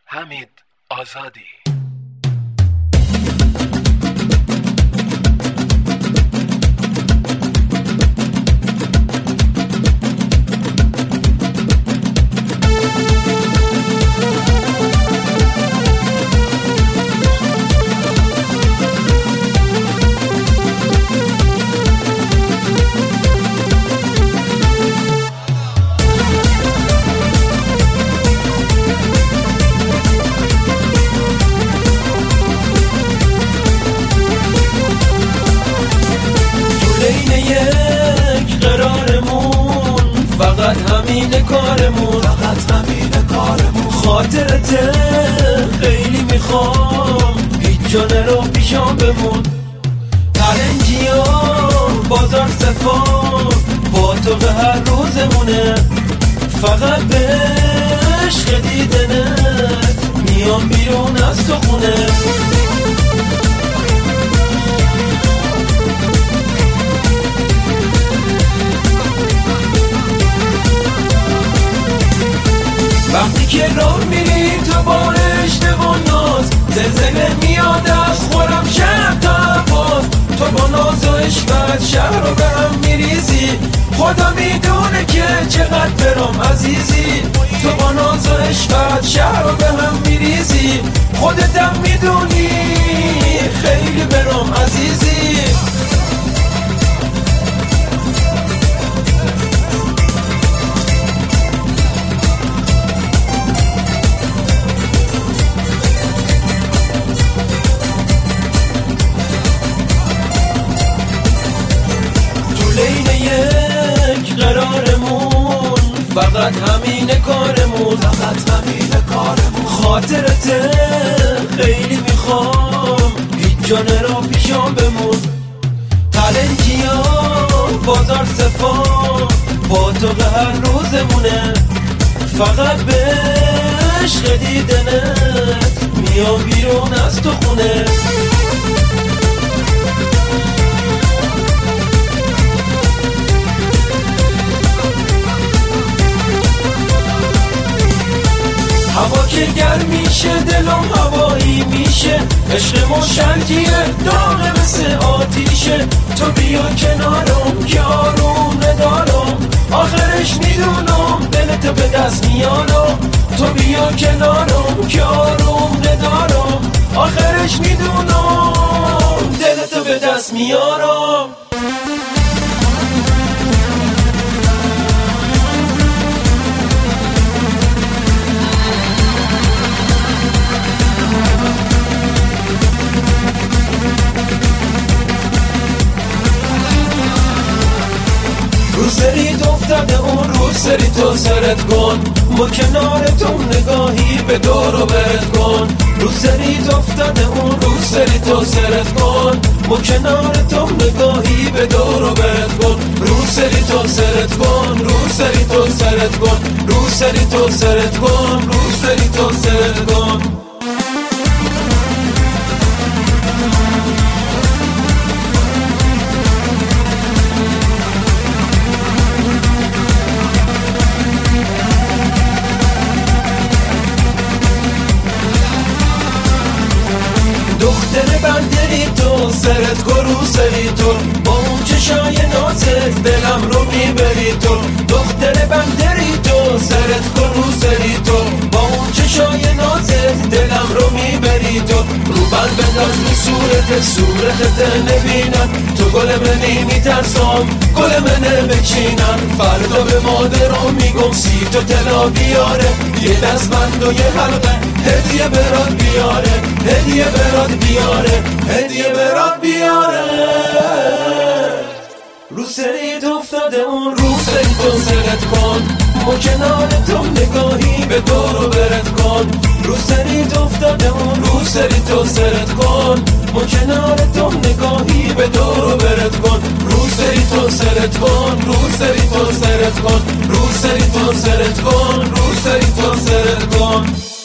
حمید آزادی. فقط همین کارمون خاطرت خیلی میخوام هیچ جا نرو پیشام بمون پرنجیا بازار صفا با تو به هر روزمونه فقط به عشق دیدنت میام بیرون از تو خونه وقتی که راه میری تو با عشق و ناز زلزله میاد از خورم شب تا عباس تو با ناز و عشقت شهر رو به هم میریزی خدا میدونه که چقدر برام عزیزی تو با ناز و عشقت شهر رو به هم میریزی خودتم میدونی خیلی برام عزیزی فقط همین کارمون خاطرت خیلی میخوام هیچ جا نرو پیشام بمون پرنجیا بازار صفا با تو به هر روزمونه فقط به عشق دیدنت میام بیرون از تو خونه هوا که گرم میشه دلم هوایی میشه عشق مشنگیه داغ مثل آتیشه تو بیا کنارم که آروم ندارم آخرش میدونم دلتو به دست میارم تو بیا کنارم که آروم ندارم آخرش میدونم دلتو به دست میارم رو سریت افتاده اون رو سری تو سرت کن با کنار تو نگاهی به دور و برت کن رو سریت افتاده اون رو سری تو سرت کن با کنار تو نگاهی به دور و برت کن رو سری تو سرت کن رو سری تو سرت کن رو سری تو سرت کن رو سری تو سرت کن دختر بندری تو سرت گرو سری تو با اون چشای نازت دلم رو میبری تو دختر بندری تو سرت گرو سری تو با اون چشای نازت دلم رو میبری تو رو بند بنداز رو صورتت نبینم تو گل منی میترسم گل منه بچینم فردا به مادرم میگم سی تو طلا بیاره یه دستبند و یه حلقه هدیه برات بیاره هدیه برات بیاره هدیه برات بیاره رو سریت افتاده اون رو سری تو سرت کن با کنار تو نگاهی به دور و برت کن رو سریت افتاده اون رو سری تو سرت کن با کنار تو نگاهی به دور و برت کن رو سری تو سرت کن رو سری تو سرت کن رو سری تو سرت کن رو سری تو سرت کن